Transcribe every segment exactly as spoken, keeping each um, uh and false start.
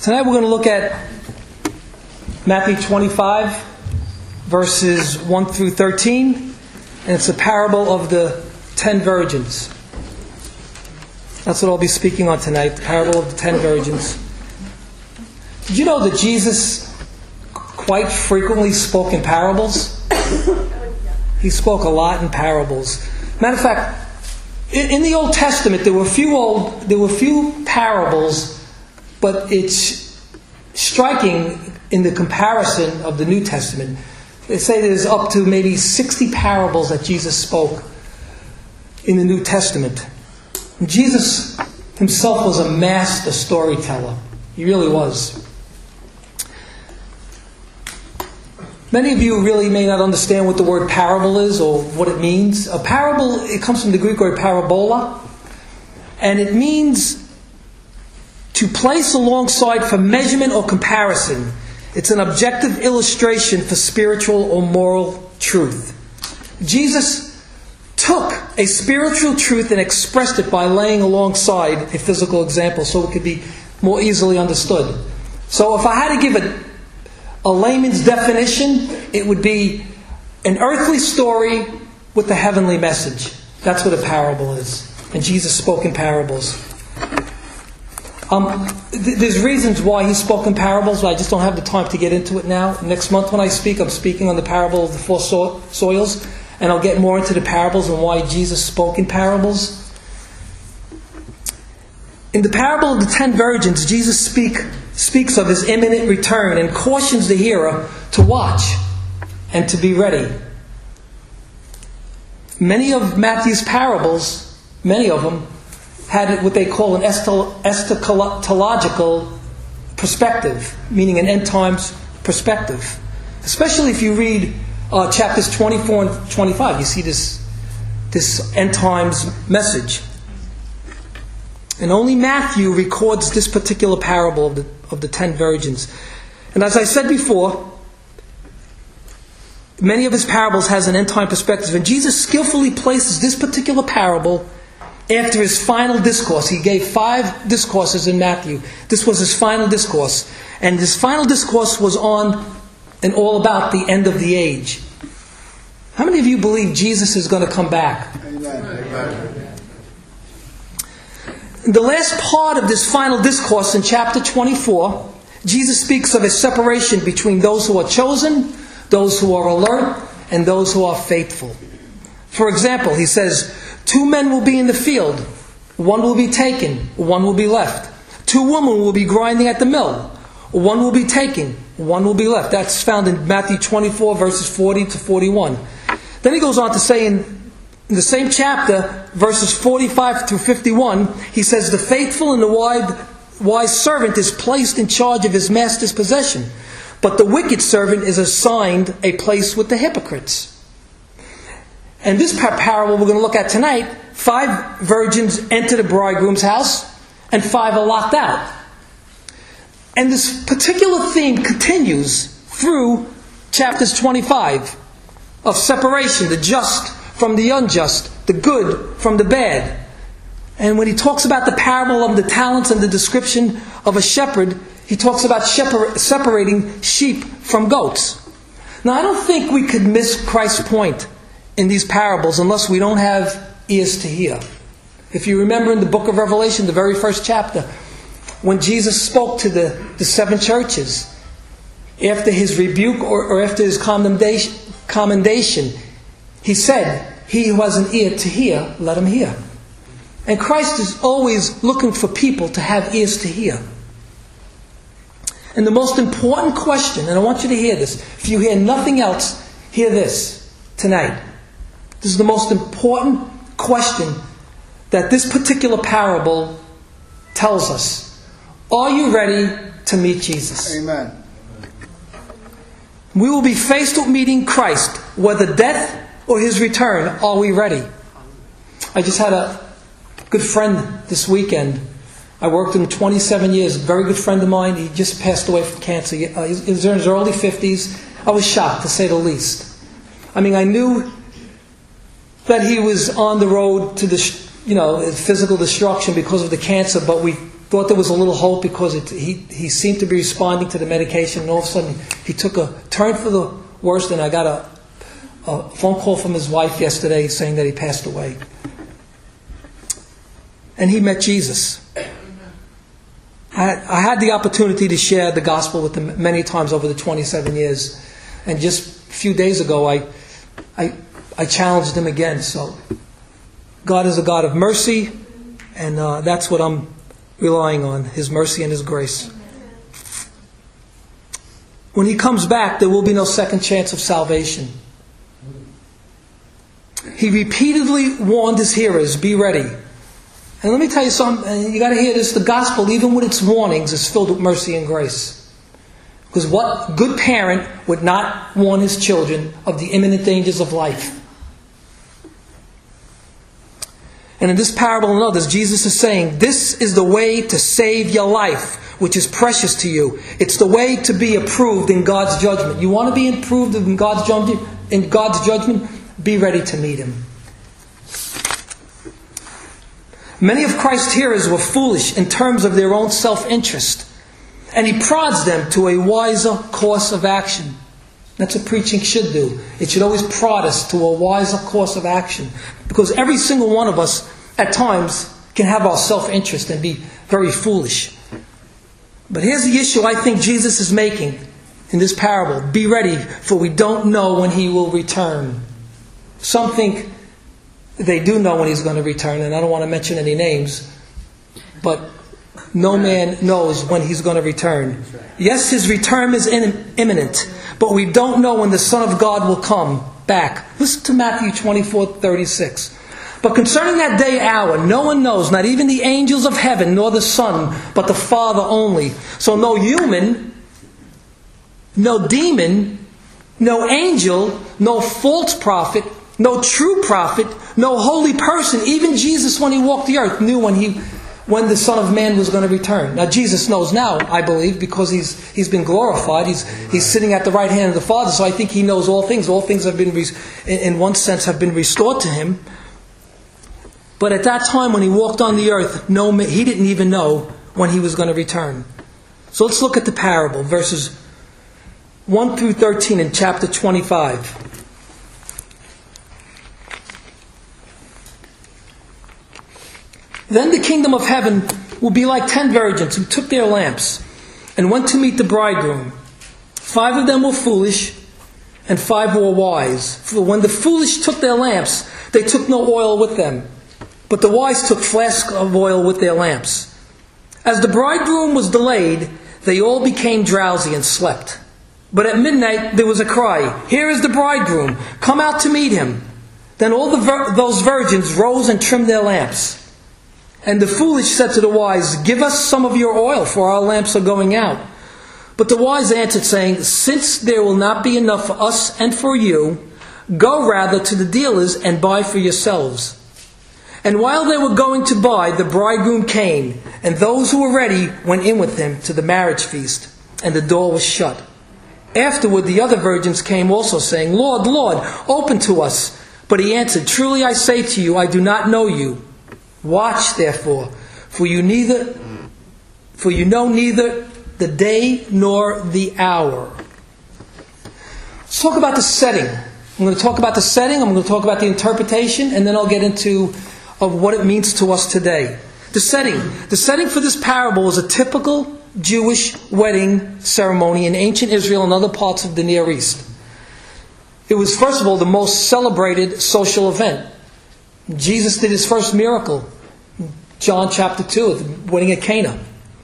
Tonight we're going to look at Matthew twenty-five, verses one through thirteen, and it's a parable of the ten virgins. That's what I'll be speaking on tonight, the parable of the ten virgins. Did you know that Jesus quite frequently spoke in parables? He spoke a lot in parables. Matter of fact, in, in the Old Testament there were few old there were few parables, but it's striking in the comparison of the New Testament. They say there's up to maybe sixty parables that Jesus spoke in the New Testament. And Jesus himself was a master storyteller. He really was. Many of you really may not understand what the word parable is or what it means. A parable, it comes from the Greek word parabola, and it means to place alongside for measurement or comparison. It's an objective illustration for spiritual or moral truth. Jesus took a spiritual truth and expressed it by laying alongside a physical example so it could be more easily understood. So if I had to give a, a layman's definition, it would be an earthly story with a heavenly message. That's what a parable is. And Jesus spoke in parables. Um, th- there's reasons why he spoke in parables, but I just don't have the time to get into it now. Next month when I speak, I'm speaking on the parable of the four so- soils, and I'll get more into the parables and why Jesus spoke in parables. In the parable of the ten virgins, Jesus speak, speaks of his imminent return and cautions the hearer to watch and to be ready. Many of Matthew's parables, many of them, had what they call an eschatological perspective, meaning an end times perspective. Especially if you read uh, chapters twenty-four and twenty-five, you see this, this end times message. And only Matthew records this particular parable of the, of the ten virgins. And as I said before, many of his parables has an end time perspective. And Jesus skillfully places this particular parable after his final discourse. He gave five discourses in Matthew. This was his final discourse. And his final discourse was on and all about the end of the age. How many of you believe Jesus is going to come back? Amen. In the last part of this final discourse in chapter twenty-four, Jesus speaks of a separation between those who are chosen, those who are alert, and those who are faithful. For example, he says, two men will be in the field. One will be taken. One will be left. Two women will be grinding at the mill. One will be taken. One will be left. That's found in Matthew twenty-four, verses forty to forty-one. Then he goes on to say in, in the same chapter, verses forty-five through fifty-one, he says, the faithful and the wise, wise servant is placed in charge of his master's possession, but the wicked servant is assigned a place with the hypocrites. And this parable we're going to look at tonight, five virgins enter the bridegroom's house and five are locked out. And this particular theme continues through chapters twenty-five of separation, the just from the unjust, the good from the bad. And when he talks about the parable of the talents and the description of a shepherd, he talks about shepherd, separating sheep from goats. Now I don't think we could miss Christ's point in these parables unless we don't have ears to hear. If you remember in the book of Revelation, the very first chapter, when Jesus spoke to the, the seven churches, after his rebuke or, or after his commendation, commendation, he said, he who has an ear to hear, let him hear. And Christ is always looking for people to have ears to hear. And the most important question, and I want you to hear this, if you hear nothing else, hear this tonight. This is the most important question that this particular parable tells us. Are you ready to meet Jesus? Amen. We will be faced with meeting Christ, whether death or his return. Are we ready? I just had a good friend this weekend. I worked with him twenty-seven years. A very good friend of mine. He just passed away from cancer. He was in his early fifties. I was shocked, to say the least. I mean, I knew that he was on the road to the, you know, physical destruction because of the cancer, but we thought there was a little hope because it, he, he seemed to be responding to the medication, and all of a sudden he took a turn for the worst, and I got a, a phone call from his wife yesterday saying that he passed away. And he met Jesus. I, I had the opportunity to share the gospel with him many times over the twenty-seven years. And just a few days ago, I, I, I challenged him again. So God is a God of mercy, and uh, that's what I'm relying on, His mercy and His grace. When He comes back, there will be no second chance of salvation. He repeatedly warned His hearers, be ready. And let me tell you something, and you got to hear this, the gospel, even with its warnings, is filled with mercy and grace. Because what good parent would not warn his children of the imminent dangers of life? And in this parable and others, Jesus is saying, this is the way to save your life, which is precious to you. It's the way to be approved in God's judgment. You want to be approved in God's judgment? In God's judgment, be ready to meet Him. Many of Christ's hearers were foolish in terms of their own self-interest. And He prods them to a wiser course of action. That's what preaching should do. It should always prod us to a wiser course of action. Because every single one of us, at times, can have our self-interest and be very foolish. But here's the issue I think Jesus is making in this parable. Be ready, for we don't know when He will return. Some think they do know when He's going to return, and I don't want to mention any names, but no man knows when He's going to return. Yes, His return is imminent, but we don't know when the Son of God will come back. Listen to Matthew twenty-four thirty-six. But concerning that day hour, no one knows, not even the angels of heaven, nor the Son, but the Father only. So no human, no demon, no angel, no false prophet, no true prophet, no holy person, even Jesus when He walked the earth knew when he, when the Son of Man was going to return. Now Jesus knows now, I believe, because he's he's been glorified. He's he's sitting at the right hand of the Father. So I think He knows all things. All things have been, in one sense, have been restored to Him. But at that time when He walked on the earth, no, He didn't even know when He was going to return. So let's look at the parable, verses one through thirteen in chapter twenty-five. Then the kingdom of heaven will be like ten virgins who took their lamps and went to meet the bridegroom. Five of them were foolish, and five were wise. For when the foolish took their lamps, they took no oil with them, but the wise took flasks of oil with their lamps. As the bridegroom was delayed, they all became drowsy and slept. But at midnight there was a cry, "Here is the bridegroom, come out to meet him." Then all the vir- those virgins rose and trimmed their lamps. And the foolish said to the wise, "Give us some of your oil, for our lamps are going out." But the wise answered, saying, "Since there will not be enough for us and for you, go rather to the dealers and buy for yourselves." And while they were going to buy, the bridegroom came, and those who were ready went in with him to the marriage feast, and the door was shut. Afterward the other virgins came also, saying, "Lord, Lord, open to us." But He answered, "Truly I say to you, I do not know you. Watch therefore, for you neither, for you know neither the day nor the hour." Let's talk about the setting. I'm going to talk about the setting, I'm going to talk about the interpretation, and then I'll get into of what it means to us today. The setting. The setting for this parable is a typical Jewish wedding ceremony in ancient Israel and other parts of the Near East. It was, first of all, the most celebrated social event. Jesus did His first miracle, John chapter two, at the wedding at Cana.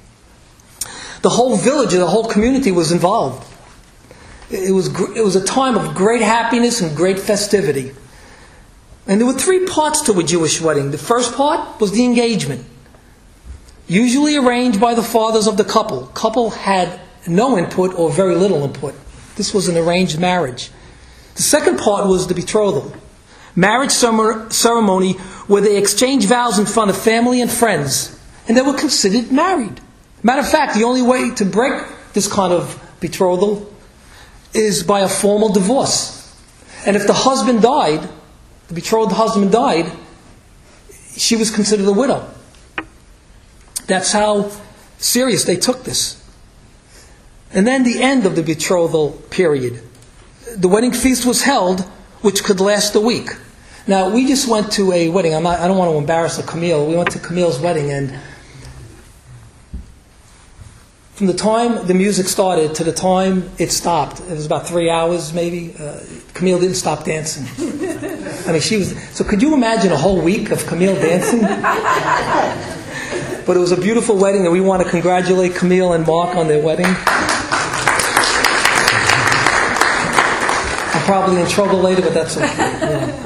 The whole village, the whole community was involved. It was, it was a time of great happiness and great festivity. And there were three parts to a Jewish wedding. The first part was the engagement, usually arranged by the fathers of the couple. Couple had no input or very little input. This was an arranged marriage. The second part was the betrothal. Marriage ceremony where they exchanged vows in front of family and friends, and they were considered married. Matter of fact, the only way to break this kind of betrothal is by a formal divorce. And if the husband died, the betrothed husband died, she was considered a widow. That's how serious they took this. And then the end of the betrothal period. The wedding feast was held, which could last a week. Now, we just went to a wedding. I'm not, I don't want to embarrass Camille. We went to Camille's wedding, and from the time the music started to the time it stopped, it was about three hours maybe, uh, Camille didn't stop dancing. I mean, she was... So could you imagine a whole week of Camille dancing? But it was a beautiful wedding, and we want to congratulate Camille and Mark on their wedding. I'm probably in trouble later, but that's okay. Yeah.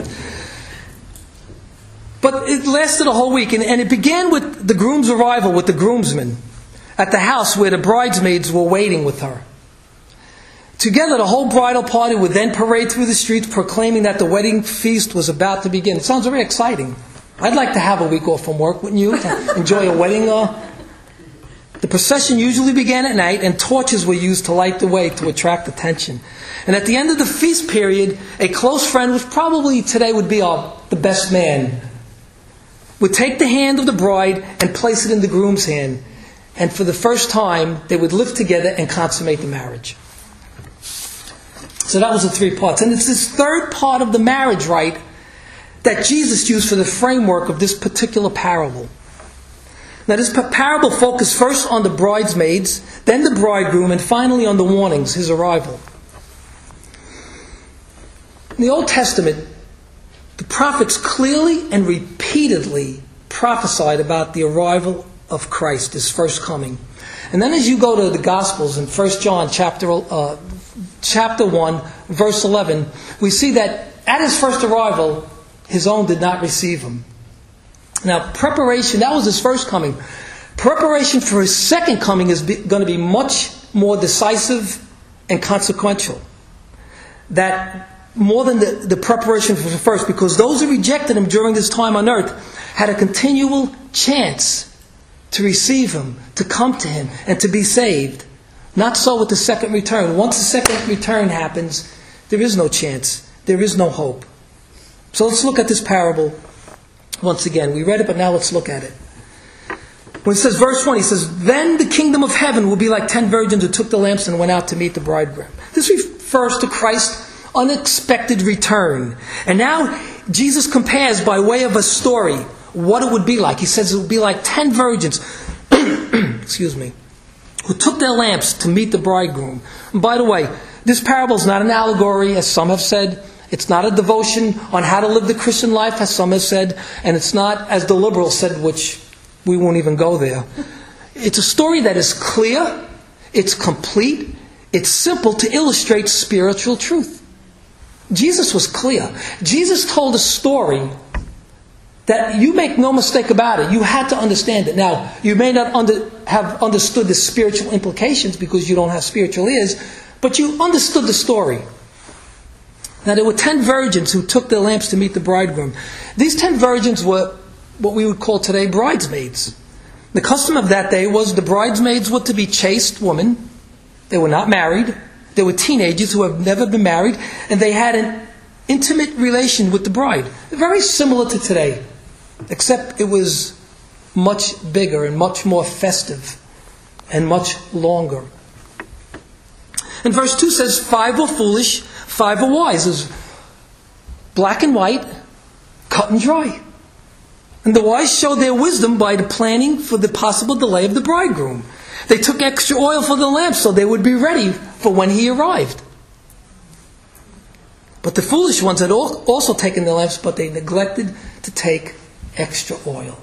But it lasted a whole week, and, and it began with the groom's arrival with the groomsmen at the house where the bridesmaids were waiting with her. Together, the whole bridal party would then parade through the streets proclaiming that the wedding feast was about to begin. It sounds very exciting. I'd like to have a week off from work, wouldn't you? To enjoy a wedding. Uh, the procession usually began at night, and torches were used to light the way to attract attention. And at the end of the feast period, a close friend, which probably today would be our, the best man, would take the hand of the bride and place it in the groom's hand. And for the first time, they would live together and consummate the marriage. So that was the three parts. And it's this third part of the marriage rite that Jesus used for the framework of this particular parable. Now, this parable focused first on the bridesmaids, then the bridegroom, and finally on the warnings, his arrival. In the Old Testament, the prophets clearly and repeatedly prophesied about the arrival of Christ, his first coming. And then as you go to the Gospels in First John chapter uh, chapter one, verse eleven, we see that at his first arrival, his own did not receive him. Now, preparation, that was his first coming. Preparation for his second coming is be, going to be much more decisive and consequential. That more than the, the preparation for the first, because those who rejected him during this time on earth had a continual chance to receive him, to come to him, and to be saved. Not so with the second return. Once the second return happens, there is no chance. There is no hope. So let's look at this parable once again. We read it, but now let's look at it. When it says, verse one, he says, "Then the kingdom of heaven will be like ten virgins who took the lamps and went out to meet the bridegroom." This refers to Christ's unexpected return. And now Jesus compares by way of a story what it would be like. He says it would be like ten virgins, excuse me, who took their lamps to meet the bridegroom. And by the way, this parable is not an allegory, as some have said. It's not a devotion on how to live the Christian life, as some have said. And it's not, as the liberals said, which we won't even go there. It's a story that is clear, it's complete, it's simple to illustrate spiritual truth. Jesus was clear. Jesus told a story that, you make no mistake about it, you had to understand it. Now, you may not under, have understood the spiritual implications because you don't have spiritual ears, but you understood the story. Now, there were ten virgins who took their lamps to meet the bridegroom. These ten virgins were what we would call today bridesmaids. The custom of that day was the bridesmaids were to be chaste women. They were not married. They were teenagers who have never been married, and they had an intimate relation with the bride. Very similar to today, except it was much bigger and much more festive and much longer. And verse two says, five were foolish, five were wise. It's black and white, cut and dry. And the wise showed their wisdom by the planning for the possible delay of the bridegroom. They took extra oil for the lamps so they would be ready for when he arrived. But the foolish ones had also taken the lamps, but they neglected to take extra oil.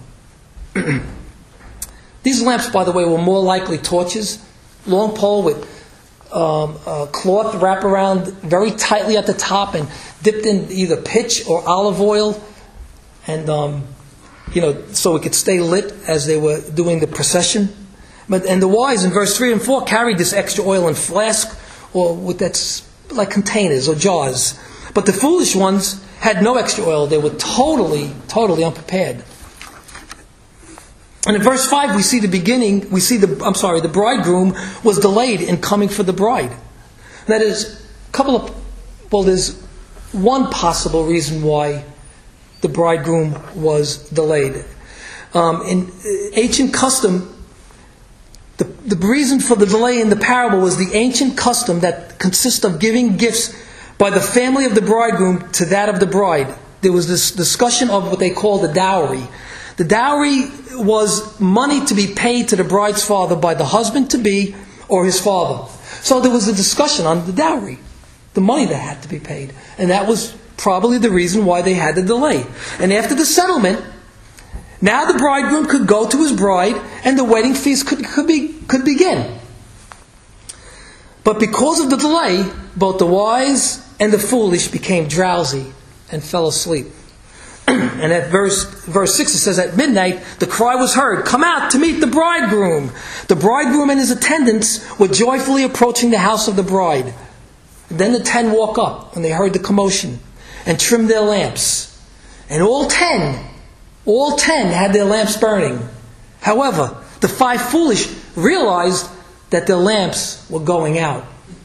These lamps, by the way, were more likely torches, long pole with um, a cloth wrapped around very tightly at the top and dipped in either pitch or olive oil, and um, you know, so it could stay lit as they were doing the procession. But and the wise in verse three and four carried this extra oil in flask or with that's like containers or jars. But the foolish ones had no extra oil. They were totally, totally unprepared. And in verse five, we see the beginning, we see the, I'm sorry, the bridegroom was delayed in coming for the bride. That is, a couple of, well, there's one possible reason why the bridegroom was delayed. Um, in ancient custom, the, the reason for the delay in the parable was the ancient custom that consists of giving gifts by the family of the bridegroom to that of the bride. There was this discussion of what they call the dowry. The dowry was money to be paid to the bride's father by the husband-to-be or his father. So there was a discussion on the dowry, the money that had to be paid. And that was probably the reason why they had the delay. And after the settlement, now the bridegroom could go to his bride and the wedding feast could, could, be, could begin. But because of the delay, both the wise and the foolish became drowsy and fell asleep. And at verse verse six it says, at midnight the cry was heard, come out to meet the bridegroom. The bridegroom and his attendants were joyfully approaching the house of the bride. Then the ten woke up when they heard the commotion and trimmed their lamps. And all ten, all ten had their lamps burning. However, the five foolish realized that their lamps were going out.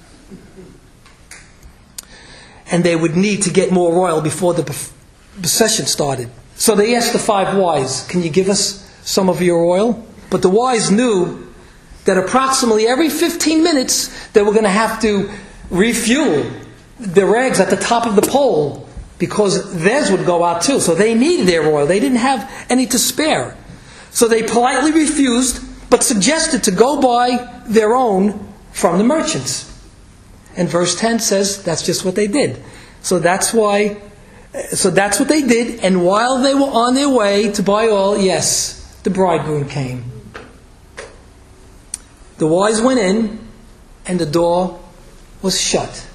And they would need to get more oil before the procession started. So they asked the five wise, can you give us some of your oil? But the wise knew that approximately every fifteen minutes they were going to have to refuel the rags at the top of the pole because theirs would go out too. So they needed their oil. They didn't have any to spare. So they politely refused, but suggested to go buy their own from the merchants. And verse ten says that's just what they did. So that's why, so that's what they did. And while they were on their way to buy oil, yes, the bridegroom came. The wise went in, and the door was shut.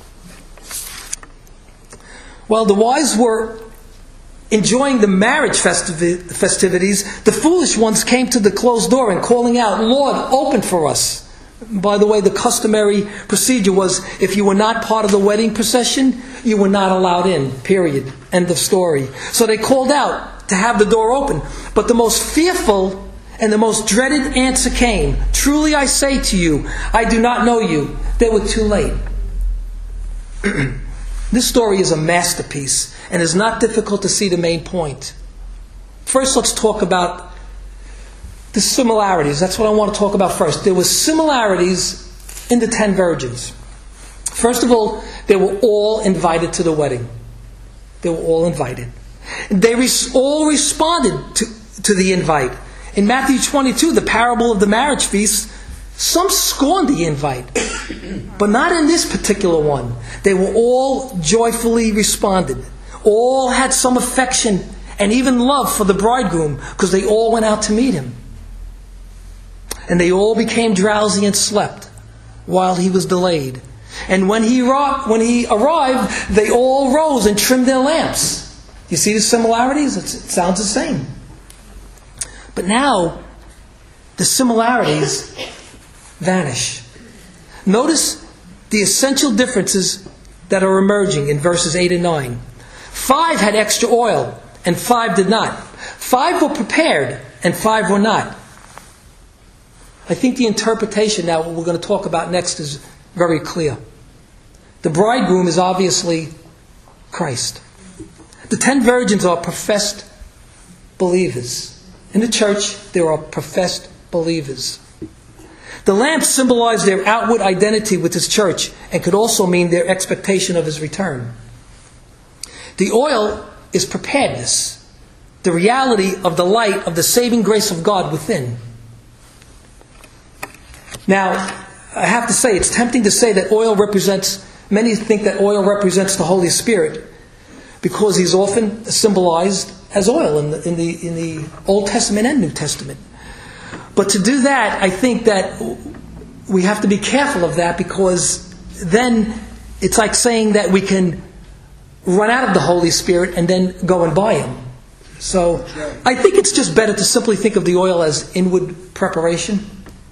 While the wise were enjoying the marriage festivi- festivities, the foolish ones came to the closed door and calling out, Lord, open for us. By the way, the customary procedure was if you were not part of the wedding procession, you were not allowed in, period. End of story. So they called out to have the door open. But the most fearful and the most dreaded answer came, truly I say to you, I do not know you. They were too late. This story is a masterpiece and is not difficult to see the main point. First, let's talk about the similarities. That's what I want to talk about first. There were similarities in the ten virgins. First of all, they were all invited to the wedding. They were all invited. They res- all responded to, to the invite. In Matthew twenty-two, the parable of the marriage feast, some scorned the invite. But not in this particular one. They were all joyfully responded. All had some affection and even love for the bridegroom because they all went out to meet him. And they all became drowsy and slept while he was delayed. And when he, when he arrived, they all rose and trimmed their lamps. You see the similarities? It's, it sounds the same. But now, the similarities vanish. Notice the essential differences that are emerging in verses eight and nine. Five had extra oil, and five did not. Five were prepared, and five were not. I think the interpretation now, what we're going to talk about next, is very clear. The bridegroom is obviously Christ. The ten virgins are professed believers. In the church, there are professed believers. The lamps symbolize their outward identity with His church and could also mean their expectation of His return. The oil is preparedness, the reality of the light of the saving grace of God within. Now, I have to say, it's tempting to say that oil represents, many think that oil represents the Holy Spirit because He's often symbolized as oil in the, in the, in the Old Testament and New Testament. But to do that, I think that we have to be careful of that because then it's like saying that we can run out of the Holy Spirit and then go and buy Him. So I think it's just better to simply think of the oil as inward preparation.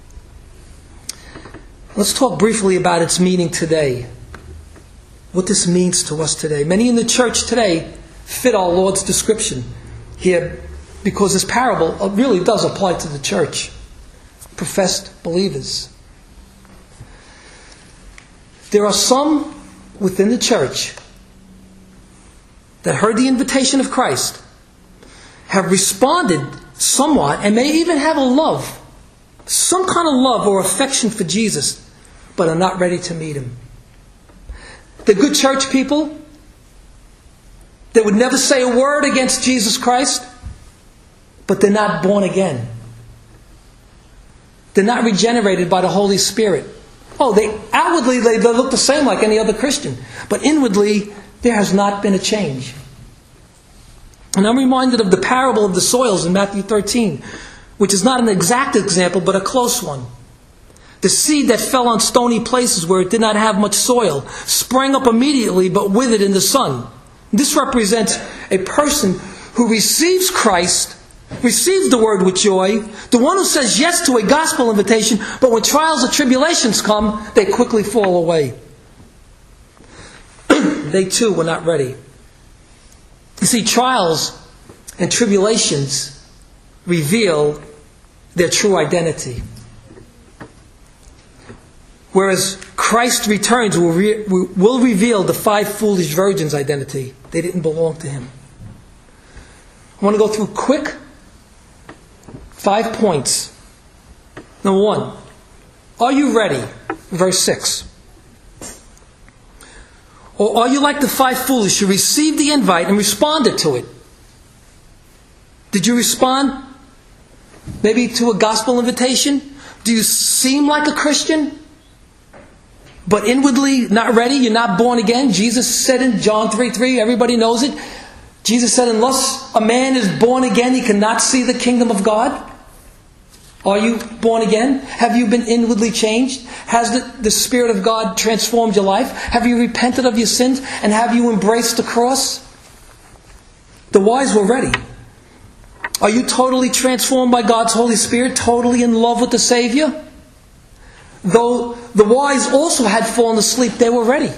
Let's talk briefly about its meaning today. What this means to us today. Many in the church today fit our Lord's description here because this parable really does apply to the church. Professed believers. There are some within the church that heard the invitation of Christ, have responded somewhat, and may even have a love, some kind of love or affection for Jesus, but are not ready to meet him. The good church people that would never say a word against Jesus Christ, but they're not born again. They're not regenerated by the Holy Spirit. Oh, they outwardly they, they look the same like any other Christian, but inwardly there has not been a change. And I'm reminded of the parable of the soils in Matthew thirteen, which is not an exact example, but a close one. The seed that fell on stony places where it did not have much soil sprang up immediately, but withered in the sun. This represents a person who receives Christ, receives the word with joy, the one who says yes to a gospel invitation, but when trials or tribulations come, they quickly fall away. They too were not ready. You see, trials and tribulations reveal their true identity. Whereas Christ's returns will, re- will reveal the five foolish virgins' identity. They didn't belong to him. I want to go through quick five points. Number one, are you ready? Verse six. Or are you like the five foolish who received the invite and responded to it? Did you respond? Maybe to a gospel invitation? Do you seem like a Christian, but inwardly not ready? You're not born again? Jesus said in John three three, everybody knows it. Jesus said, unless a man is born again, he cannot see the kingdom of God. Are you born again? Have you been inwardly changed? Has the, the Spirit of God transformed your life? Have you repented of your sins? And have you embraced the cross? The wise were ready. Are you totally transformed by God's Holy Spirit? Totally in love with the Savior? Though the wise also had fallen asleep, they were ready.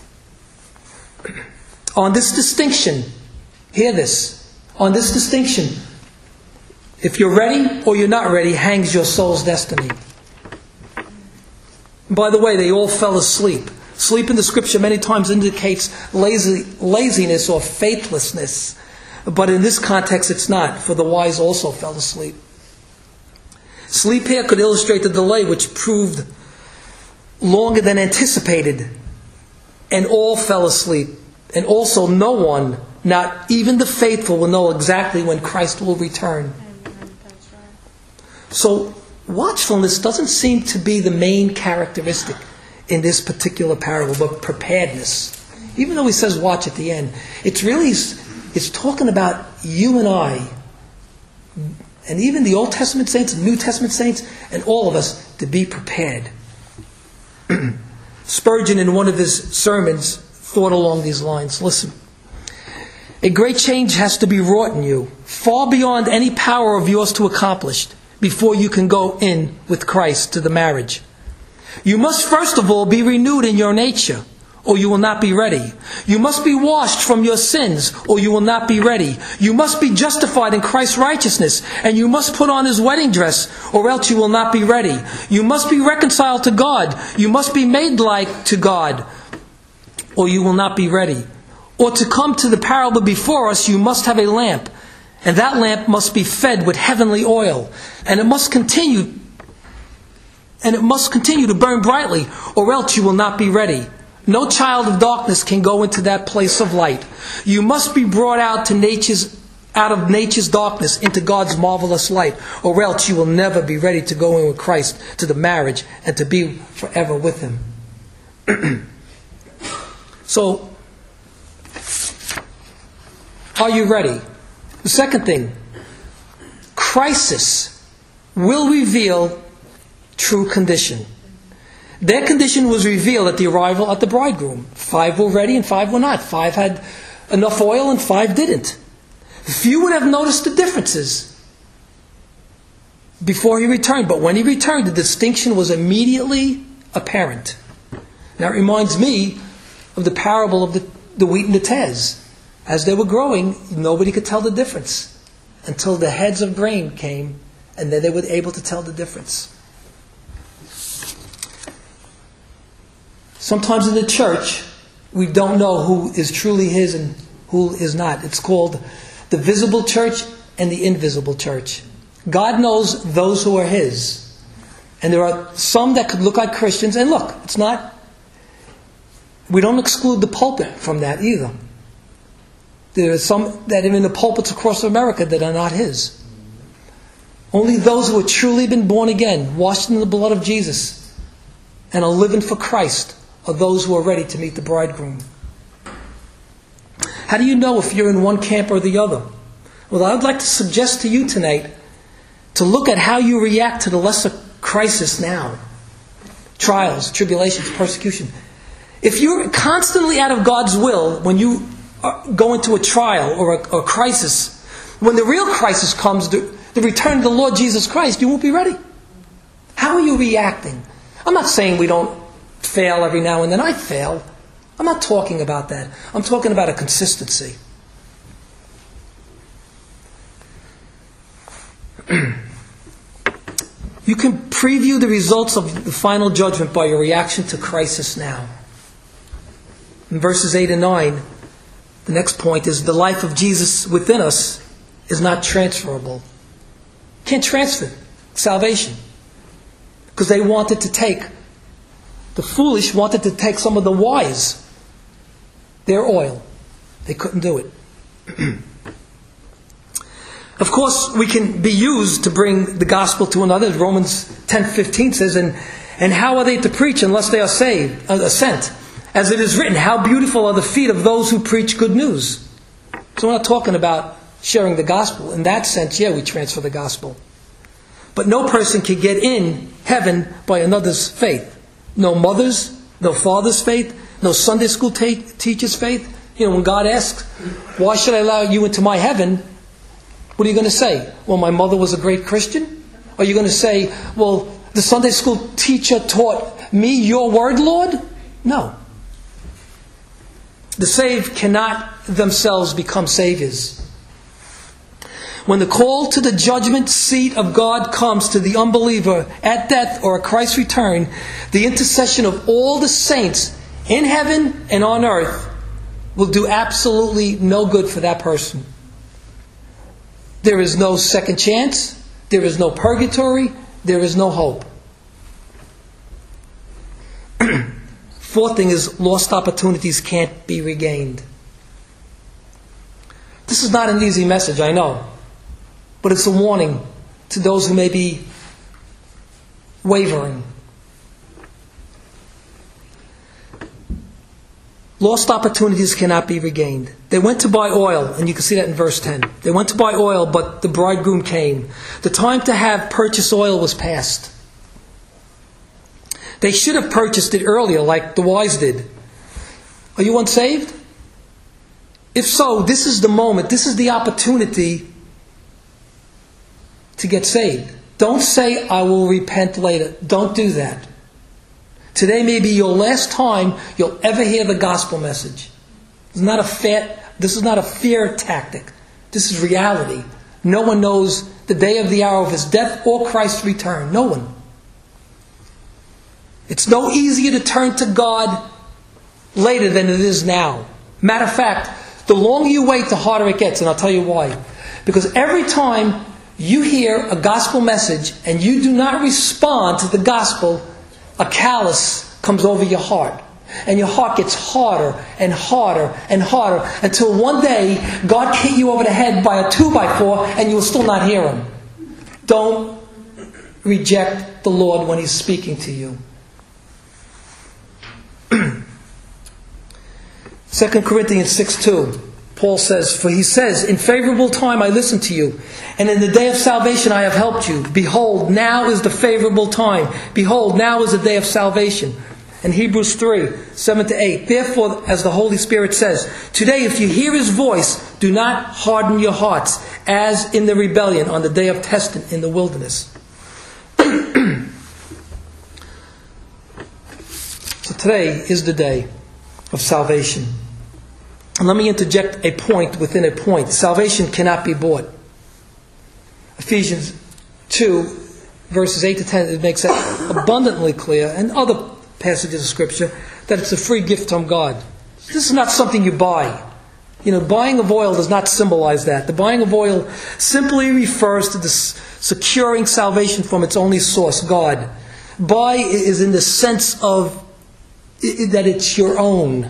On this distinction, hear this, on this distinction, if you're ready or you're not ready, hangs your soul's destiny. By the way, they all fell asleep. Sleep in the Scripture many times indicates lazy, laziness or faithlessness. But in this context, it's not, for the wise also fell asleep. Sleep here could illustrate the delay, which proved longer than anticipated, and all fell asleep. And also no one, not even the faithful, will know exactly when Christ will return. So watchfulness doesn't seem to be the main characteristic in this particular parable, but preparedness. Even though he says watch at the end, it's really it's talking about you and I, and even the Old Testament saints, New Testament saints, and all of us to be prepared. Spurgeon, in one of his sermons, thought along these lines. Listen. A great change has to be wrought in you, far beyond any power of yours to accomplish, before you can go in with Christ to the marriage. You must first of all be renewed in your nature, or you will not be ready. You must be washed from your sins, or you will not be ready. You must be justified in Christ's righteousness, and you must put on his wedding dress, or else you will not be ready. You must be reconciled to God. You must be made like to God, or you will not be ready. Or to come to the parable before us, you must have a lamp, and that lamp must be fed with heavenly oil, and it must continue, and it must continue to burn brightly, or else you will not be ready. No child of darkness can go into that place of light. You must be brought out to nature's, out of nature's darkness into God's marvelous light, or else you will never be ready to go in with Christ to the marriage and to be forever with him. So, are you ready? The second thing, crisis will reveal true condition. Their condition was revealed at the arrival at the bridegroom. Five were ready and five were not. Five had enough oil and five didn't. Few would have noticed the differences before he returned. But when he returned, the distinction was immediately apparent. Now it reminds me of the parable of the, the wheat and the tares. As they were growing, nobody could tell the difference until the heads of grain came, and then they were able to tell the difference. Sometimes in the church, we don't know who is truly his and who is not. It's called the visible church and the invisible church. God knows those who are His. And there are some that could look like Christians. And look, it's not... We don't exclude the pulpit from that either. There are some that are in the pulpits across America that are not His. Only those who have truly been born again, washed in the blood of Jesus, and are living for Christ, are those who are ready to meet the bridegroom. How do you know if you're in one camp or the other? Well, I would like to suggest to you tonight to look at how you react to the lesser crisis now. Trials, tribulations, persecution. If you're constantly out of God's will when you go into a trial or a, or a crisis, when the real crisis comes, the, the return of the Lord Jesus Christ, you won't be ready. How are you reacting? I'm not saying we don't fail every now and then. I fail. I'm not talking about that. I'm talking about a consistency. You can preview the results of the final judgment by your reaction to crisis now. In verses eight and nine, the next point is the life of Jesus within us is not transferable. Can't transfer salvation. Because they wanted to take, the foolish wanted to take some of the wise, their oil. They couldn't do it. Of course, we can be used to bring the gospel to another. Romans ten fifteen says, and, and how are they to preach unless they are saved, uh, sent? As it is written, how beautiful are the feet of those who preach good news. So we're not talking about sharing the gospel. In that sense, yeah, we transfer the gospel. But no person can get in heaven by another's faith. No mother's, no father's faith, no Sunday school ta- teacher's faith. You know, when God asks, why should I allow you into my heaven? What are you going to say? Well, my mother was a great Christian? Are you going to say, well, the Sunday school teacher taught me your word, Lord? No. The saved cannot themselves become saviors. When the call to the judgment seat of God comes to the unbeliever at death or at Christ's return, the intercession of all the saints in heaven and on earth will do absolutely no good for that person. There is no second chance. There is no purgatory. There is no hope. Fourth thing is lost opportunities can't be regained. This is not an easy message, I know. But it's a warning to those who may be wavering. Lost opportunities cannot be regained. They went to buy oil, and you can see that in verse ten. They went to buy oil, but the bridegroom came. The time to have purchased oil was past. They should have purchased it earlier, like the wise did. Are you unsaved? If so, this is the moment, this is the opportunity to get saved. Don't say, I will repent later. Don't do that. Today may be your last time you'll ever hear the gospel message. It's not a fa- this is not a fear tactic. This is reality. No one knows the day of the hour of his death or Christ's return. No one. It's no easier to turn to God later than it is now. Matter of fact, the longer you wait, the harder it gets, and I'll tell you why. Because every time you hear a gospel message and you do not respond to the gospel, a callous comes over your heart. And your heart gets harder and harder and harder until one day God hit you over the head by a two by four and you will still not hear Him. Don't reject the Lord when He's speaking to you. Second Corinthians six two, Paul says, for he says, in favorable time I listened to you, and in the day of salvation I have helped you. Behold, now is the favorable time. Behold, now is the day of salvation. And Hebrews three, seven to eight. Therefore, as the Holy Spirit says, today if you hear His voice, do not harden your hearts, as in the rebellion on the day of testing in the wilderness. So today is the day of salvation. And let me interject a point within a point. Salvation cannot be bought. Ephesians two, verses eight to ten, it makes that abundantly clear, and other passages of Scripture, that it's a free gift from God. This is not something you buy. You know, buying of oil does not symbolize that. The buying of oil simply refers to the securing salvation from its only source, God. Buy is in the sense of that it's your own.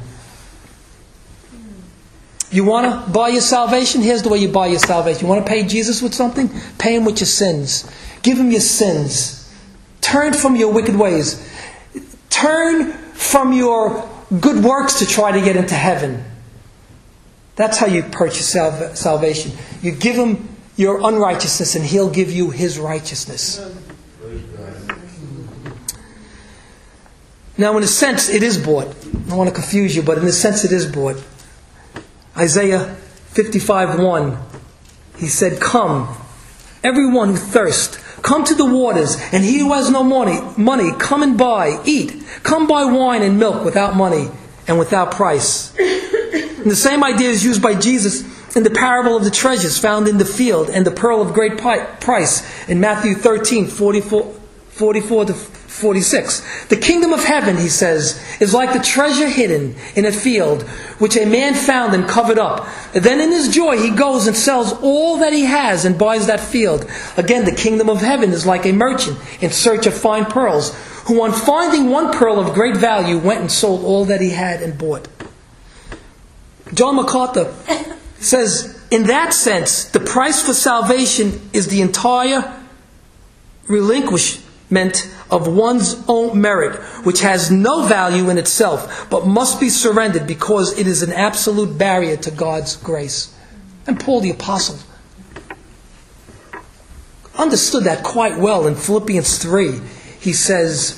You want to buy your salvation? Here's the way you buy your salvation. You want to pay Jesus with something? Pay Him with your sins. Give Him your sins. Turn from your wicked ways. Turn from your good works to try to get into heaven. That's how you purchase salva- salvation. You give Him your unrighteousness and He'll give you His righteousness. Now, in a sense, it is bought. I don't want to confuse you, but in a sense, it is bought. Isaiah fifty-five one, he said, "Come, everyone who thirsts, come to the waters, and he who has no money, money, come and buy, eat. Come buy wine and milk without money and without price." And the same idea is used by Jesus in the parable of the treasures found in the field and the pearl of great price in Matthew thirteen forty-four, forty-four to forty-six. The kingdom of heaven, he says, is like the treasure hidden in a field, which a man found and covered up. And then in his joy he goes and sells all that he has and buys that field. Again, the kingdom of heaven is like a merchant in search of fine pearls, who on finding one pearl of great value went and sold all that he had and bought. John MacArthur says, in that sense, the price for salvation is the entire relinquishment of one's own merit, which has no value in itself, but must be surrendered because it is an absolute barrier to God's grace. And Paul the Apostle understood that quite well in Philippians three. He says,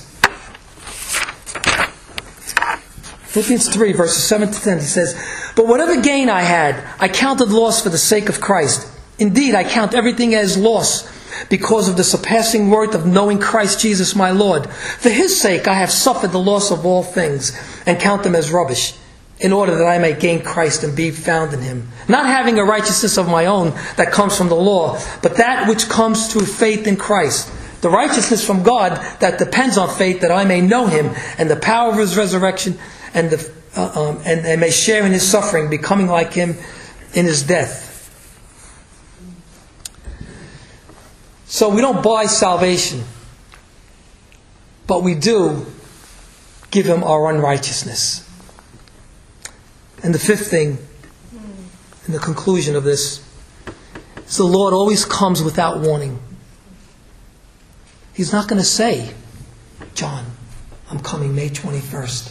Philippians three, verses seven to ten, he says, "But whatever gain I had, I counted loss for the sake of Christ. Indeed, I count everything as loss because of the surpassing worth of knowing Christ Jesus my Lord. For His sake I have suffered the loss of all things, and count them as rubbish, in order that I may gain Christ and be found in Him. Not having a righteousness of my own that comes from the law, but that which comes through faith in Christ. The righteousness from God that depends on faith, that I may know Him and the power of His resurrection, and the, uh, um, and, and may share in His suffering, becoming like Him in His death." So we don't buy salvation, but we do give Him our unrighteousness. And the fifth thing, in the conclusion of this, is the Lord always comes without warning. He's not going to say, "John, I'm coming May twenty-first.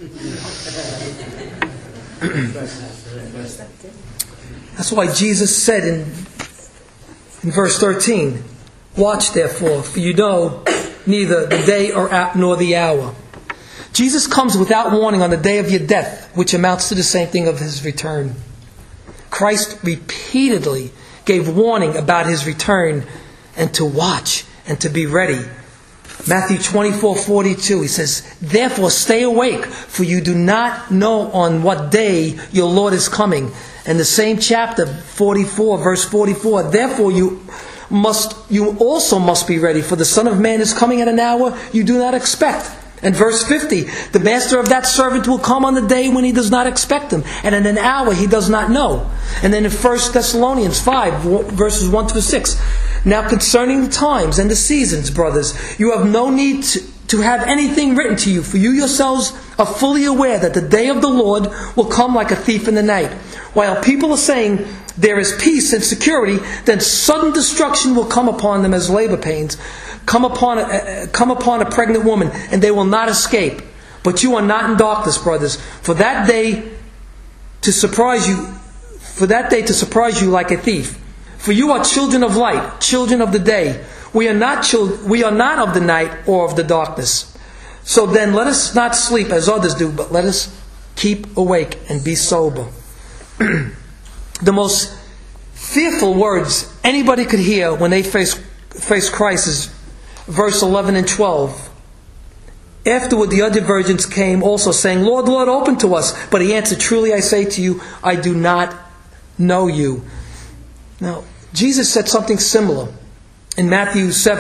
That's why Jesus said in, in verse thirteen, "Watch therefore, for you know neither the day or nor the hour." Jesus comes without warning on the day of your death, which amounts to the same thing of His return. Christ repeatedly gave warning about His return and to watch and to be ready. Matthew twenty-four forty-two, He says, "Therefore stay awake, for you do not know on what day your Lord is coming." And the same chapter, forty-four, verse forty-four, "Therefore you must, you also must be ready, for the Son of Man is coming at an hour you do not expect." And verse fifty, "The master of that servant will come on the day when he does not expect him, and in an hour he does not know." And then in First Thessalonians five, verses one to six, "Now concerning the times and the seasons, brothers, you have no need to, to have anything written to you, for you yourselves are fully aware that the day of the Lord will come like a thief in the night. While people are saying there is peace and security, then sudden destruction will come upon them as labor pains come upon a, uh, come upon a pregnant woman, and they will not escape. But you are not in darkness, brothers, for that day to surprise you, for that day to surprise you like a thief. For you are children of light, children of the day. We are not chil- we are not of the night or of the darkness. So then let us not sleep as others do, but let us keep awake and be sober." The most fearful words anybody could hear when they face face Christ is verse eleven and twelve. "Afterward the other virgins came also, saying, 'Lord, Lord, open to us.' But He answered, 'Truly I say to you, I do not know you.'" Now, Jesus said something similar in Matthew seven,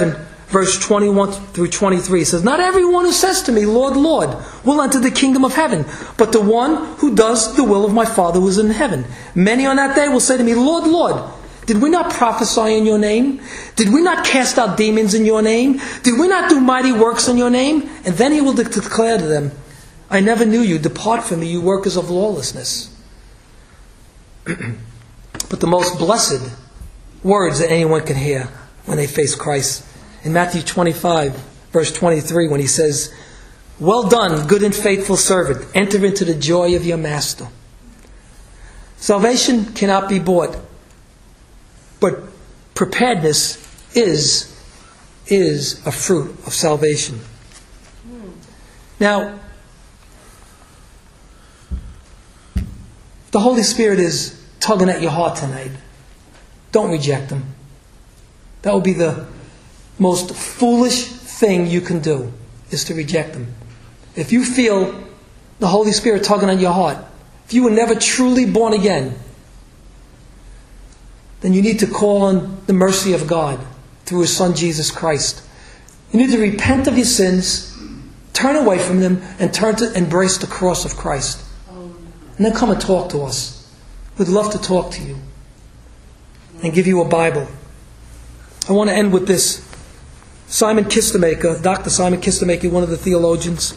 verse twenty-one through twenty-three. It says, "Not everyone who says to me, 'Lord, Lord,' will enter the kingdom of heaven, but the one who does the will of my Father who is in heaven. Many on that day will say to me, 'Lord, Lord, did we not prophesy in your name? Did we not cast out demons in your name? Did we not do mighty works in your name?' And then he will de- declare to them, 'I never knew you. Depart from me, you workers of lawlessness.'" But the most blessed words that anyone can hear when they face Christ, in Matthew twenty-five, verse twenty-three, when he says, "Well done, good and faithful servant. Enter into the joy of your master." Salvation cannot be bought, but preparedness is, is a fruit of salvation. Now, the Holy Spirit is tugging at your heart tonight. Don't reject Him. That would be the most foolish thing you can do, is to reject Him. If you feel the Holy Spirit tugging on your heart, if you were never truly born again, then you need to call on the mercy of God through His Son Jesus Christ. You need to repent of your sins, turn away from them, and turn to embrace the cross of Christ. And then come and talk to us. We'd love to talk to you and give you a Bible. I want to end with this. Simon Kistemaker, Doctor Simon Kistemaker, one of the theologians.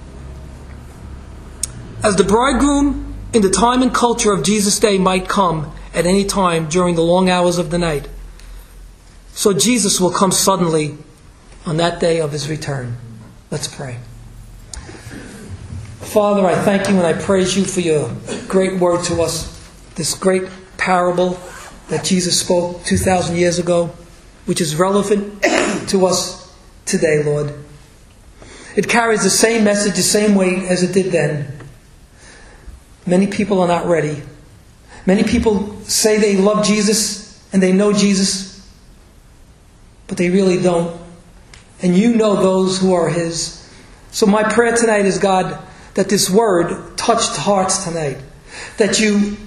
"As the bridegroom in the time and culture of Jesus' day might come at any time during the long hours of the night, so Jesus will come suddenly on that day of His return." Let's pray. Father, I thank you and I praise you for your great word to us, this great parable that Jesus spoke two thousand years ago, which is relevant to us today, Lord. It carries the same message, the same weight as it did then. Many people are not ready. Many people say they love Jesus and they know Jesus, but they really don't. And you know those who are His. So my prayer tonight is, God, that this word touched hearts tonight. That you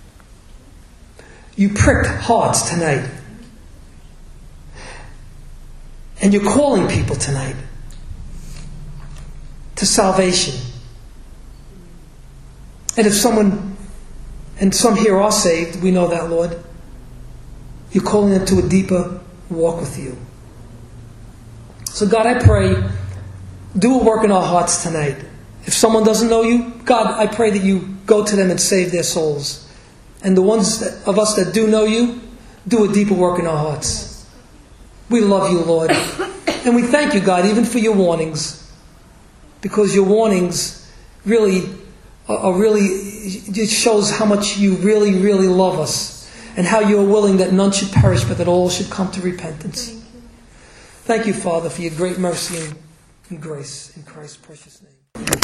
you pricked hearts tonight. And you're calling people tonight to salvation. And if someone, and some here are saved, we know that, Lord. You're calling them to a deeper walk with you. So God, I pray, do a work in our hearts tonight. If someone doesn't know you, God, I pray that you go to them and save their souls. And the ones that, of us that do know you, do a deeper work in our hearts. We love you, Lord. And we thank you, God, even for your warnings. Because your warnings really are, are really, it shows how much you really, really love us. And how you are willing that none should perish, but that all should come to repentance. Thank you, Father, for your great mercy and, and grace in Christ's precious name.